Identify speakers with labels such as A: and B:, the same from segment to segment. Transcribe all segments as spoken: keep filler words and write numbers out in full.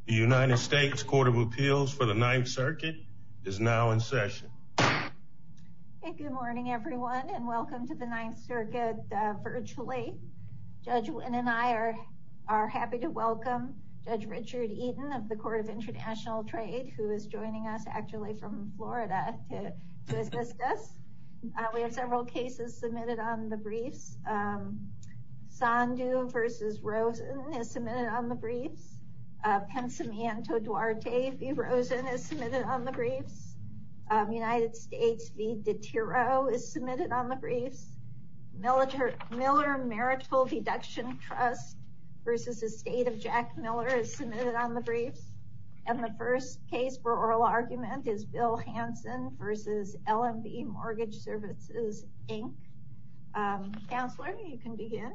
A: The United States Court of Appeals for the Ninth Circuit is now in session.
B: Hey, good morning, everyone, and welcome to the Ninth Circuit uh, virtually. Judge Wynn and I are, are happy to welcome Judge Richard Eaton of the Court of International Trade, who is joining us actually from Florida to, to assist us. Uh, we have several cases submitted on the briefs. Um, Sandu versus Rosen is submitted on the briefs. Uh, Pensamiento Duarte v. Rosen is submitted on the briefs. Um, United States v. DeTiro is submitted on the briefs. Miller, Miller Marital Deduction Trust versus Estate of Jack Miller is submitted on the briefs. And the first case for oral argument is Bill Hansen versus L M B Mortgage Services, Incorporated. Um, Counselor, you can begin.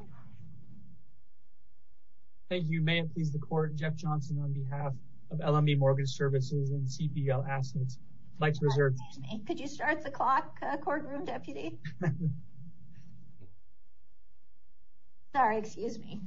C: Thank you. May it please the court, Jeff Johnson on behalf of L M B Mortgage Services and C P L Assets. I'd like to reserve...
B: Excuse me. Could you start the clock, uh, courtroom deputy? Sorry, excuse me.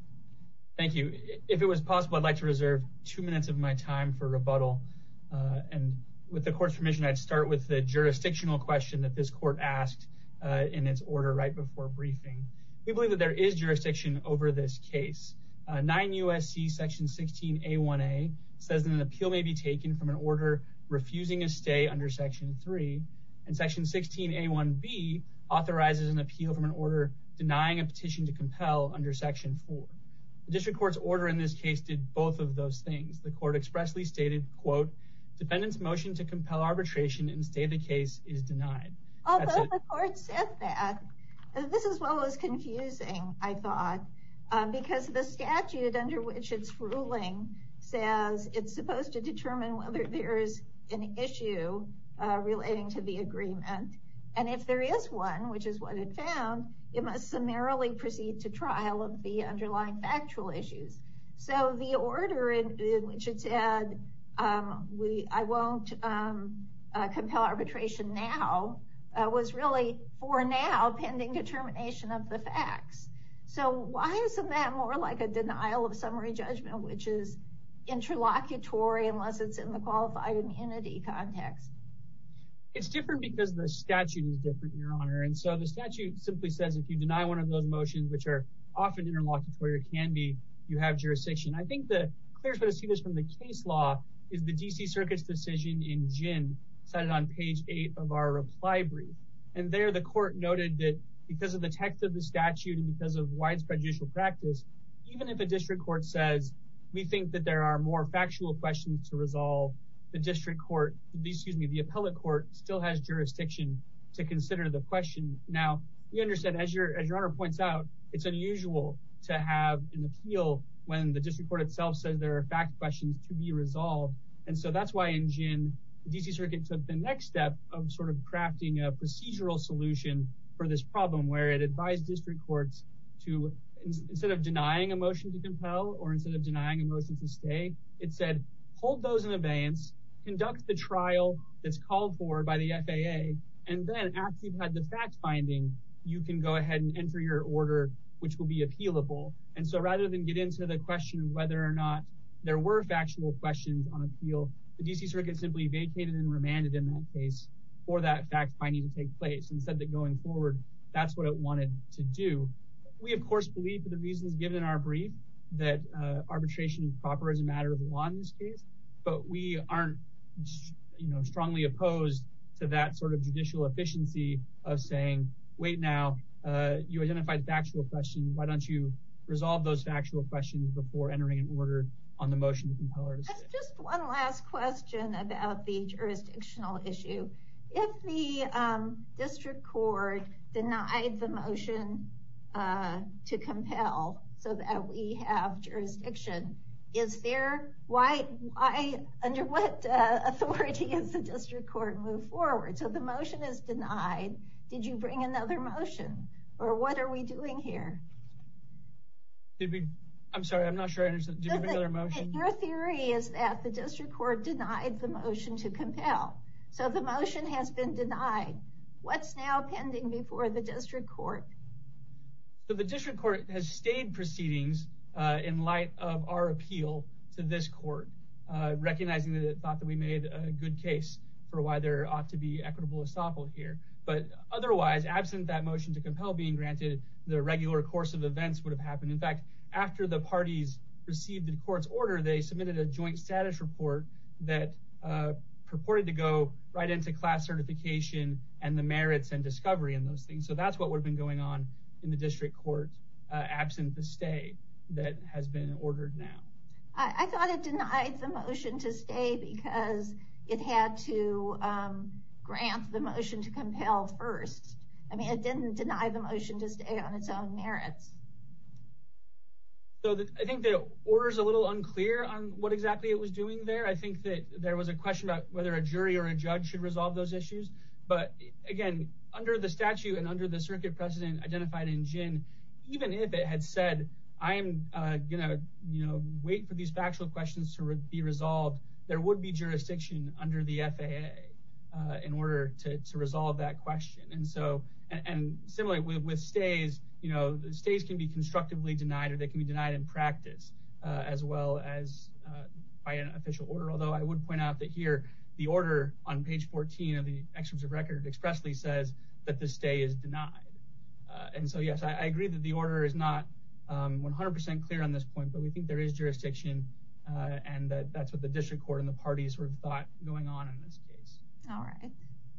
C: Thank you. If it was possible, I'd like to reserve two minutes of my time for rebuttal. Uh, and with the court's permission, I'd start with the jurisdictional question that this court asked uh, in its order right before briefing. We believe that there is jurisdiction over this case. Uh, nine U S C section sixteen A one A says that an appeal may be taken from an order refusing a stay under section three, and section sixteen A one B authorizes an appeal from an order denying a petition to compel under section four. The district court's order in this case did both of those things. The court expressly stated, quote, defendant's motion to compel arbitration and stay the case is denied.
B: Although the court said that, this is what was confusing, I thought. Um, because the statute under which it's ruling says it's supposed to determine whether there is an issue uh, relating to the agreement. And if there is one, which is what it found, it must summarily proceed to trial of the underlying factual issues. So the order in, in which it said, um, we, I won't um, uh, compel arbitration now, uh, was really for now pending determination of the facts. So why isn't that more like a denial of summary judgment, which is interlocutory unless it's in the qualified immunity context?
C: It's different because the statute is different, Your Honor. And so the statute simply says if you deny one of those motions, which are often interlocutory or can be, you have jurisdiction. I think the clearest way to see this from the case law is the D C Circuit's decision in Ginn, cited on page eight of our reply brief. And there the court noted that because of the text of the statute and because of widespread judicial practice, even if a district court says, we think that there are more factual questions to resolve, the district court, excuse me, the appellate court still has jurisdiction to consider the question. Now, we understand, as your, as your Honor points out, it's unusual to have an appeal when the district court itself says there are fact questions to be resolved. And so that's why in Ginn, the D C Circuit took the next step of sort of crafting a procedural solution for this problem, where it advised district courts to, instead of denying a motion to compel or instead of denying a motion to stay, it said, hold those in abeyance, conduct the trial that's called for by the F A A, and then after you've had the fact finding, you can go ahead and enter your order, which will be appealable. And so rather than get into the question of whether or not there were factual questions on appeal, the D C Circuit simply vacated and remanded in that case for that fact finding to take place and said that going forward, that's what it wanted to do. We, of course, believe for the reasons given in our brief that uh, arbitration is proper as a matter of law in this case, but we aren't, you know, strongly opposed to that sort of judicial efficiency of saying, wait now, uh, you identified factual questions, why don't you resolve those factual questions before entering an order on the motion to compel or to stay?
B: Just one last question about the jurisdictional issue. If the um, district court denied the motion uh, to compel so that we have jurisdiction, is there, why, why under what uh, authority is the district court move forward? So the motion is denied. Did you bring another motion? Or what are we doing here?
C: Did we, I'm sorry, I'm not sure I understand. Did you bring another motion?
B: Your theory is that the district court denied the motion to compel. So the motion has been denied. What's now pending before the district court?
C: So the district court has stayed proceedings uh, in light of our appeal to to this court, uh, recognizing that it thought that we made a good case for why there ought to be equitable estoppel here. But otherwise, absent that motion to compel being granted, the regular course of events would have happened. In fact, after the parties received the court's order, they submitted a joint status report that uh, purported to go right into class certification and the merits and discovery and those things. So that's what would have been going on in the district court, uh, absent the stay that has been ordered now.
B: I, I thought it denied the motion to stay because it had to um, grant the motion to compel first. I mean, it didn't deny the motion to stay on its own merits.
C: So the, I think the order is a little unclear on what exactly it was doing there. I think that there was a question about whether a jury or a judge should resolve those issues. But again, under the statute and under the circuit precedent identified in Ginn, even if it had said, I'm uh, going to, you know, wait for these factual questions to re- be resolved, there would be jurisdiction under the F A A uh, in order to, to resolve that question. And so, and, and similarly with, with stays, you know, the stays can be constructively denied or they can be denied in practice uh, as well as uh, by an official order. Although I would point out that here, the order on page fourteen of the excerpts of record expressly says that the stay is denied. Uh, and so, yes, I, I agree that the order is not um, one hundred percent clear on this point, but we think there is jurisdiction uh, and that that's what the district court and the parties sort of thought going on in this case.
B: All right.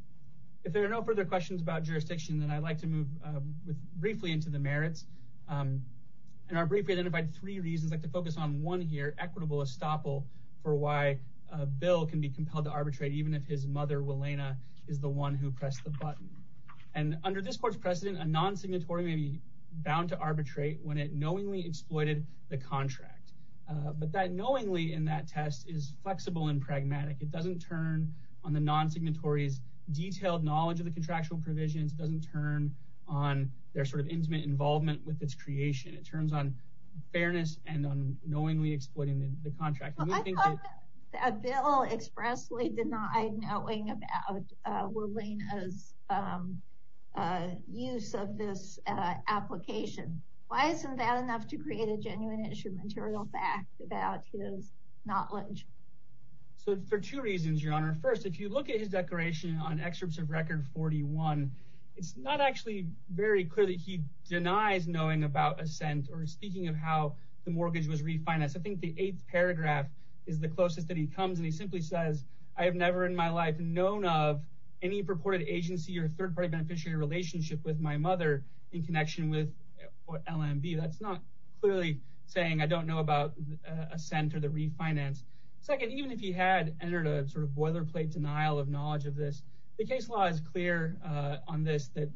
C: If there are no further questions about jurisdiction, then I'd like to move uh, with briefly into the merits. Um, in our brief, we identified three reasons. I'd like to focus on one here, equitable estoppel, for why uh, Bill can be compelled to arbitrate even if his mother, Wilena, is the one who pressed the button. And under this court's precedent, a non-signatory may be bound to arbitrate when it knowingly exploited the contract. Uh, but that knowingly in that test is flexible and pragmatic. It doesn't turn on the non-signatory's detailed knowledge of the contractual provisions. It doesn't turn on their sort of intimate involvement with its creation. It turns on fairness and on knowingly exploiting the, the contract. And
B: well,
C: we
B: I
C: think
B: thought
C: that,
B: that Bill expressly denied knowing about uh, Wilena's um, uh, use of this uh, application. Why isn't that enough to create a genuine issue of material fact about his knowledge?
C: So for two reasons, Your Honor. First, if you look at his declaration on excerpts of record forty-one, it's not actually very clear that he denies knowing about assent or speaking of how the mortgage was refinanced. I think the eighth paragraph is the closest that he comes, and he simply says, I have never in my life known of any purported agency or third-party beneficiary relationship with my mother in connection with L M B. That's not clearly saying I don't know about uh, assent or the refinance. Second, even if he had entered a sort of boilerplate denial of knowledge of this, the case law is clear uh, on this, that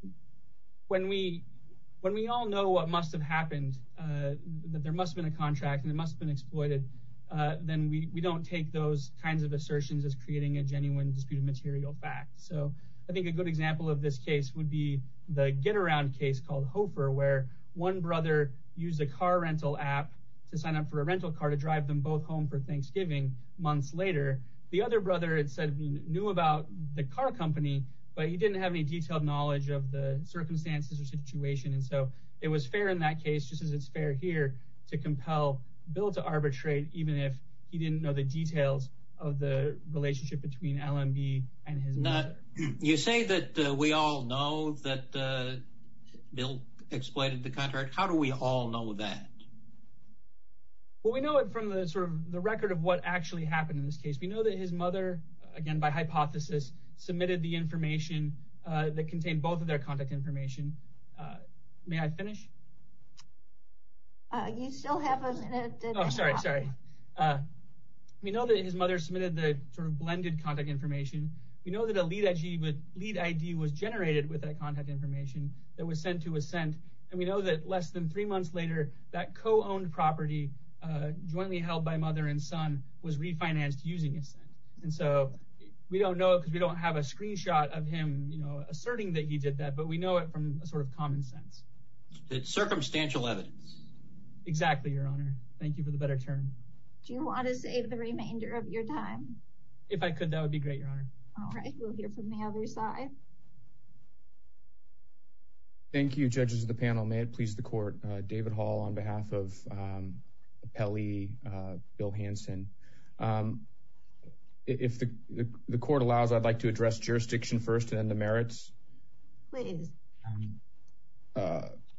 C: when we when we all know what must have happened, uh, that there must have been a contract and it must have been exploited, uh, then we, we don't take those kinds of assertions as creating a genuine disputed material fact. So I think a good example of this case would be the get-around case called Hofer, where one brother used a car rental app to sign up for a rental car to drive them both home for Thanksgiving months later. The other brother had said he knew about the car company, but he didn't have any detailed knowledge of the circumstances or situation. And so it was fair in that case, just as it's fair here, to compel Bill to arbitrate, even if he didn't know the details of the relationship between L M B and his
D: now,
C: mother.
D: You say that uh, we all know that uh, Bill exploited the contract. How do we all know that?
C: Well, we know it from the sort of the record of what actually happened in this case. We know that his mother, again, by hypothesis, submitted the information uh, that contained both of their contact information. Uh, may I finish?
B: Uh, you still have a minute.
C: Oh, sorry, sorry. Uh, we know that his mother submitted the sort of blended contact information. We know that a lead I D, with, lead I D was generated with that contact information that was sent to Assent. And we know that less than three months later, that co-owned property Uh, jointly held by mother and son was refinanced using Assent. And so we don't know it because we don't have a screenshot of him, you know, asserting that he did that, but we know it from a sort of common sense.
D: It's circumstantial evidence.
C: Exactly, Your Honor. Thank you for the better term.
B: Do you want to save the remainder of your time?
C: If I could, that would be great, Your Honor.
B: All right, we'll hear from the other side.
E: Thank you, judges of the panel. May it please the court. Uh, David Hall on behalf of um, appellee, uh, Bill Hansen. Um, if the, the, the court allows, I'd like to address jurisdiction first and then the merits.
B: Please.
E: Um, uh,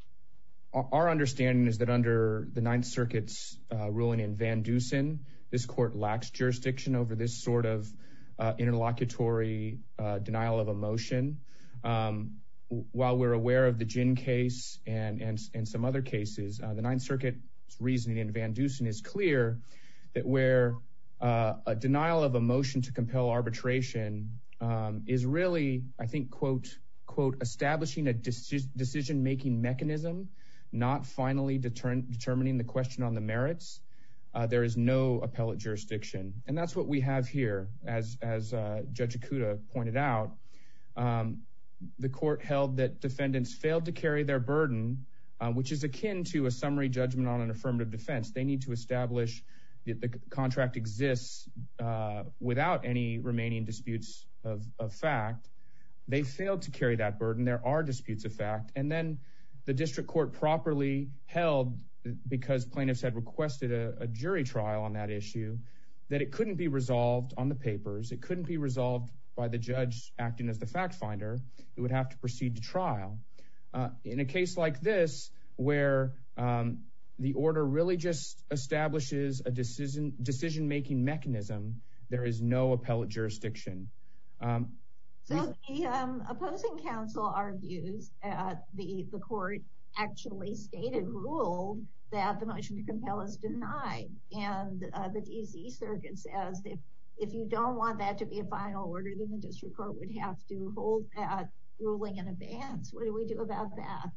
E: our understanding is that under the Ninth Circuit's uh, ruling in Van Dusen, this court lacks jurisdiction over this sort of uh, interlocutory uh, denial of a motion. Um, while we're aware of the Ginn case and, and, and some other cases, uh, the Ninth Circuit's reasoning in Van Dusen is clear that where uh, a denial of a motion to compel arbitration um, is really, I think, quote, quote, establishing a deci- decision-making mechanism, not finally deter- determining the question on the merits, uh, there is no appellate jurisdiction. And that's what we have here. As, as uh, Judge Ikuda pointed out, um, the court held that defendants failed to carry their burden, uh, which is akin to a summary judgment on an affirmative defense. They need to establish that the contract exists uh, without any remaining disputes of, of fact. They failed to carry that burden. There are disputes of fact. And then the district court properly held, because plaintiffs had requested a, a jury trial on that issue, that it couldn't be resolved on the papers. It couldn't be resolved by the judge acting as the fact finder. It would have to proceed to trial. Uh, in a case like this, where um, the order really just establishes a decision decision-making mechanism, there is no appellate jurisdiction. Um,
B: So the um, opposing counsel argues that the, the court actually stated, ruled that the motion to compel is denied. And uh, the D C Circuit says if, if you don't want that to be a final order, then the district court would have to hold that ruling in abeyance. What do we do about that?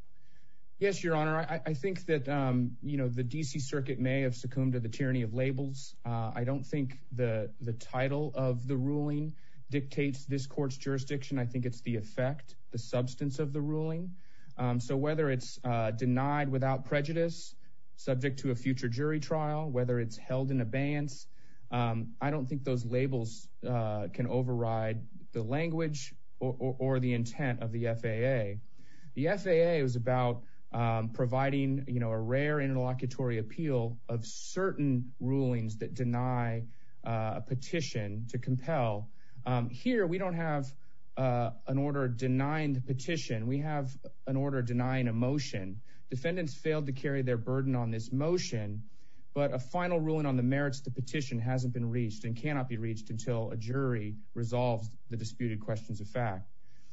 E: Yes, Your Honor. I, I think that, um, you know, the D C Circuit may have succumbed to the tyranny of labels. Uh, I don't think the the title of the ruling dictates this court's jurisdiction. I think it's the effect, the substance of the ruling. Um, so whether it's uh, denied without prejudice, subject to a future jury trial, whether it's held in abeyance, um, I don't think those labels uh, can override the language or, or, or the intent of the F A A. The F A A was about um, providing, you know, a rare interlocutory appeal of certain rulings that deny uh, a petition to compel. Um, here, we don't have uh, an order denying the petition. We have an order denying a motion. Defendants failed to carry their burden on this motion, but a final ruling on the merits of the petition hasn't been reached and cannot be reached until a jury resolves the disputed questions of fact.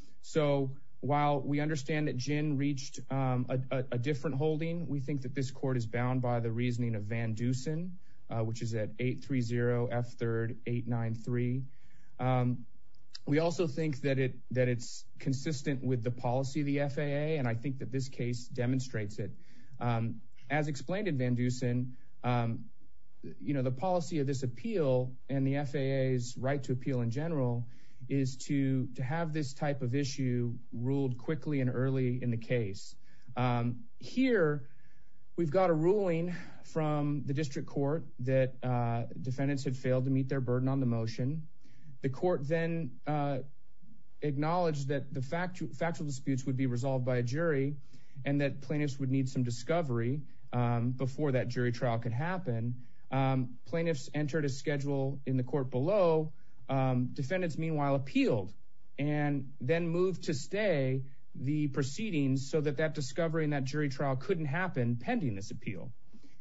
E: So while we understand that Ginn reached um, a, a, a different holding, we think that this court is bound by the reasoning of Van Dusen, uh, which is at eight thirty F third eight ninety-three. Um, we also think that it that it's consistent with the policy of the F A A, and I think that this case demonstrates it. Um, as explained in Van Dusen, um, you know, the policy of this appeal and the F A A's right to appeal in general is to to have this type of issue ruled quickly and early in the case. Um, here, we've got a ruling from the district court that uh, defendants had failed to meet their burden on the motion. The court then uh, acknowledged that the factu- factual disputes would be resolved by a jury and that plaintiffs would need some discovery um, before that jury trial could happen. Um, plaintiffs entered a schedule in the court below. Um, defendants, meanwhile, appealed and then moved to stay the proceedings so that that discovery and that jury trial couldn't happen pending this appeal.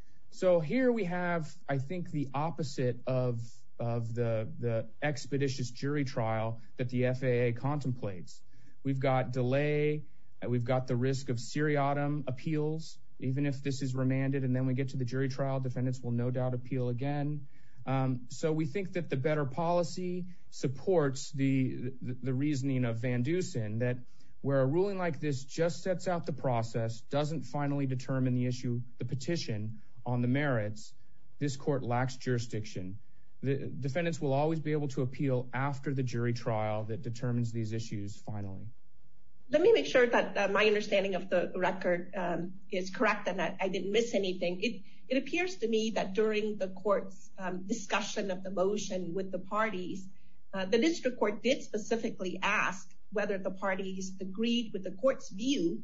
E: So here we have, I think, the opposite of of the, the expeditious jury trial that the F A A contemplates. We've got delay, we've got the risk of seriatim appeals. Even if this is remanded and then we get to the jury trial, defendants will no doubt appeal again. Um, so we think that the better policy supports the, the, the reasoning of Van Dusen, that where a ruling like this just sets out the process, doesn't finally determine the issue, the petition on the merits, this court lacks jurisdiction. The defendants will always be able to appeal after the jury trial that determines these issues finally.
F: Let me make sure that uh, my understanding of the record um, is correct and that I didn't miss anything. It, it appears to me that during the court's um, discussion of the motion with the parties, uh, the district court did specifically ask whether the parties agreed with the court's view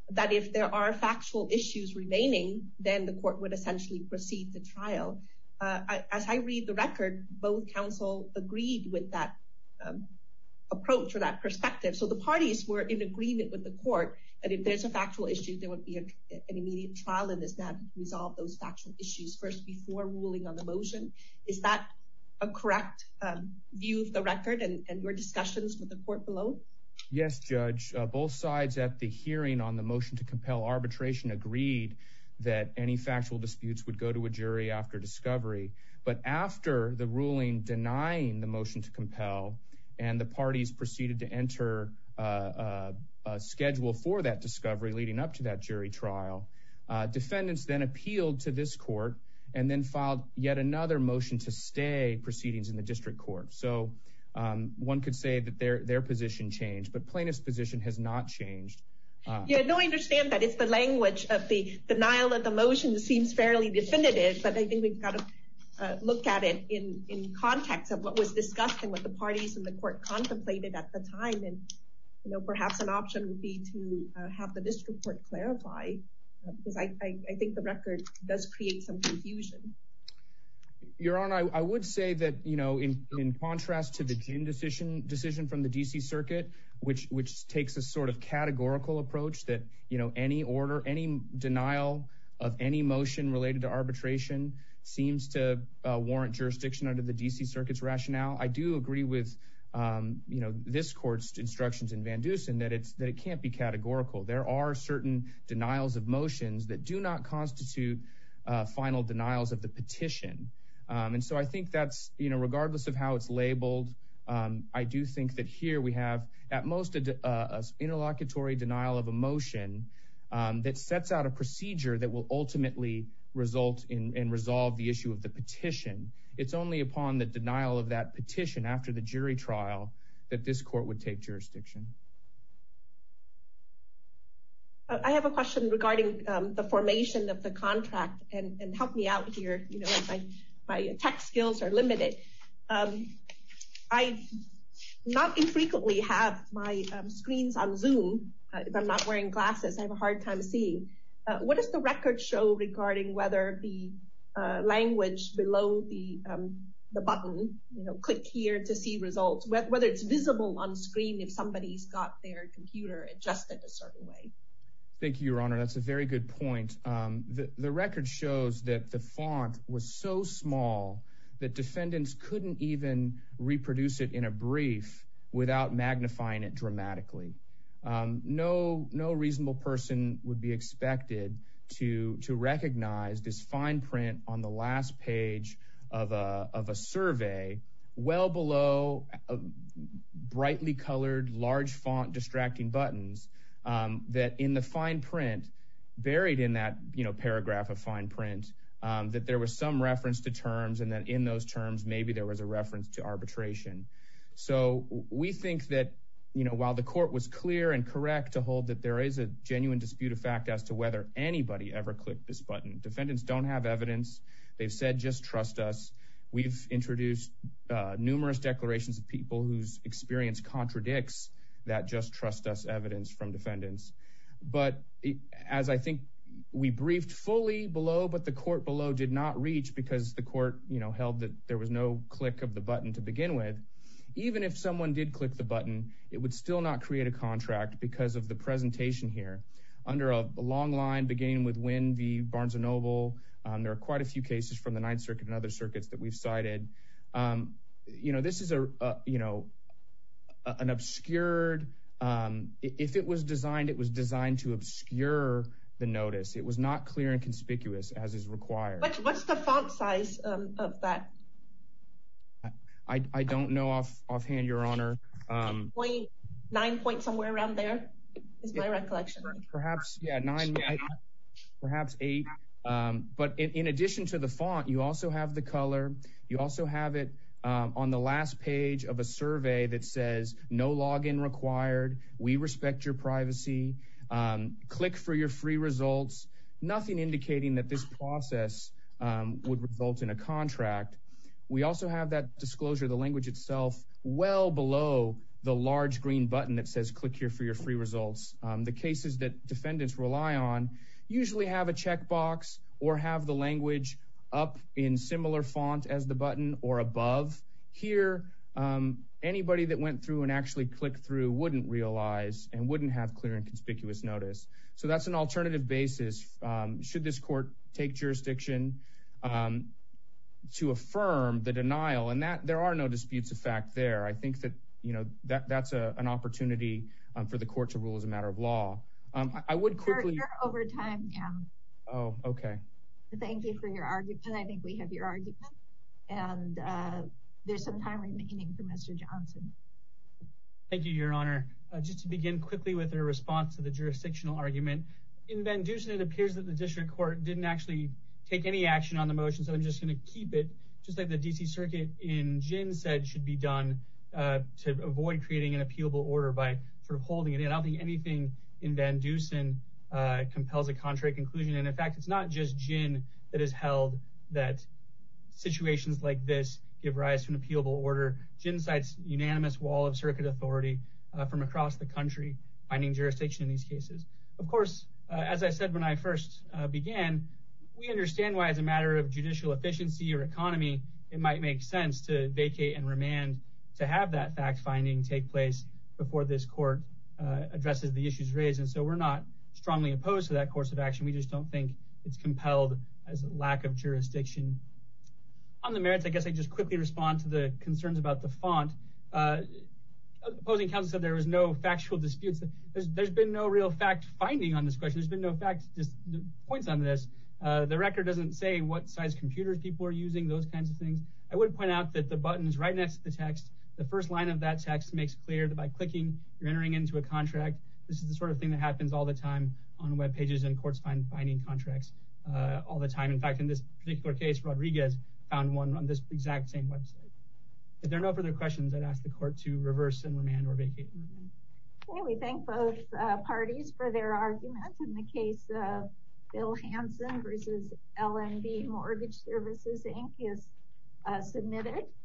F: that if there are factual issues remaining, then the court would essentially proceed to trial. Uh, I, as I read the record, both counsel agreed with that um, approach or that perspective. So the parties were in agreement with the court that if there's a factual issue, there would be a, an immediate trial in this matter to resolve those factual issues first before ruling on the motion. Is that a correct um, view of the record and, and your discussions with the court below?
E: Yes, Judge. Uh, both sides at the hearing on the motion to compel arbitration agreed that any factual disputes would go to a jury after discovery. But after the ruling denying the motion to compel and the parties proceeded to enter uh, uh, a schedule for that discovery leading up to that jury trial, uh, defendants then appealed to this court and then filed yet another motion to stay proceedings in the district court. So um, one could say that their their position changed, but plaintiff's position has not changed. Uh,
F: yeah, no, I understand that. It's the language of the denial of the motion that seems fairly definitive, but I think we've got to uh, look at it in, in context of what was discussed and what the parties in the court contemplated at the time. And, you know, perhaps an option would be to uh, have the district court clarify, uh, because I, I, I think the record does create some confusion.
E: Your Honor, I, I would say that, you know, in, in contrast to the Ginn decision decision from the D C Circuit, which which takes a sort of categorical approach that, you know, any order, any denial of any motion related to arbitration seems to uh, warrant jurisdiction under the D C Circuit's rationale. I do agree with, um, you know, this court's instructions in Van Dusen that it's that it can't be categorical. There are certain denials of motions that do not constitute uh, final denials of the petition. Um, and so I think that's, you know, regardless of how it's labeled, um, I do think that here we have at most a, a, a interlocutory denial of a motion um, that sets out a procedure that will ultimately result in and resolve the issue of the petition. It's only upon the denial of that petition after the jury trial that this court would take jurisdiction.
F: I have a question regarding um, the formation of the contract, and, and help me out here, you know, as my My tech skills are limited. Um, I not infrequently have my um, screens on Zoom. Uh, if I'm not wearing glasses, I have a hard time seeing. Uh, what does the record show regarding whether the uh, language below the um, the button, you know, click here to see results, whether it's visible on screen if somebody's got their computer adjusted a certain way?
E: Thank you, Your Honor. That's a very good point. Um, the, the record shows that the font was so small that defendants couldn't even reproduce it in a brief without magnifying it dramatically. Um, no, no reasonable person would be expected to to recognize this fine print on the last page of a of a survey, well below uh, brightly colored, large font, distracting buttons. Um, that in the fine print, buried in that, you know, paragraph of fine print, um, that there was some reference to terms, and that in those terms, maybe there was a reference to arbitration. So we think that, you know, while the court was clear and correct to hold that there is a genuine dispute of fact as to whether anybody ever clicked this button, defendants don't have evidence. They've said, just trust us. We've introduced uh, numerous declarations of people whose experience contradicts that just trust us evidence from defendants. But it, as I think we briefed fully below, but the court below did not reach because the court, you know, held that there was no click of the button to begin with. Even if someone did click the button, it would still not create a contract because of the presentation here. Under a, a long line beginning with Wynn v. Barnes and Noble, um, there are quite a few cases from the Ninth Circuit and other circuits that we've cited. Um, you know, this is a, a you know, an obscured, um, if it was designed, it was designed to obscure the notice. It was not clear and conspicuous as is required.
F: What's, what's the font size um, of that?
E: I, I don't know off offhand, Your Honor. Um,
F: point nine point somewhere around there is my recollection.
E: Perhaps, yeah, nine, perhaps eight. Um, but in, in addition to the font, you also have the color. You also have it Um, on the last page of a survey that says no login required, we respect your privacy, um, click for your free results, nothing indicating that this process um, would result in a contract. We also have that disclosure, the language itself, well below the large green button that says click here for your free results. Um, the cases that defendants rely on usually have a checkbox or have the language up in similar font as the button or above. Here, um, anybody that went through and actually clicked through wouldn't realize and wouldn't have clear and conspicuous notice. So that's an alternative basis. Um, should this court take jurisdiction um, to affirm the denial, and that there are no disputes of fact there. I think that, you know, that that's a, an opportunity um, for the court to rule as a matter of law. Um, I, I would quickly...
B: You're, you're over time now.
E: Oh, okay.
B: Thank you for your argument. I think we have your argument. And uh, there's some time remaining for Mister Johnson.
C: Thank you, Your Honor. Uh, just to begin quickly with a response to the jurisdictional argument, in Van Dusen, it appears that the district court didn't actually take any action on the motion, so I'm just going to keep it, just like the D C Circuit in Ginn said should be done uh, to avoid creating an appealable order by sort of holding it in. I don't think anything in Van Dusen uh, compels a contrary conclusion. And in fact, it's not just Ginn that has held that situations like this give rise to an appealable order. Ginn cites unanimous wall of circuit authority uh, from across the country finding jurisdiction in these cases. Of course, uh, as I said when I first uh, began, we understand why, as a matter of judicial efficiency or economy, it might make sense to vacate and remand to have that fact finding take place before this court uh, addresses the issues raised. And so we're not strongly opposed to that course of action. We just don't think it's compelled as a lack of jurisdiction. On the merits, I guess I just quickly respond to the concerns about the font. Uh, opposing counsel said there was no factual disputes. There's, there's been no real fact finding on this question. There's been no fact just points on this. Uh, the record doesn't say what size computers people are using, those kinds of things. I would point out that the button is right next to the text. The first line of that text makes clear that by clicking, you're entering into a contract. This is the sort of thing that happens all the time on web pages, and courts find binding contracts uh, all the time. In fact, in this particular case, Rodriguez found one on this exact same website. If there are no further questions, I'd ask the court to reverse and remand or vacate and remand.
B: Okay, we thank both uh, parties for their argument. In the case of Bill Hansen versus L N B Mortgage Services, Incorporated is uh, submitted.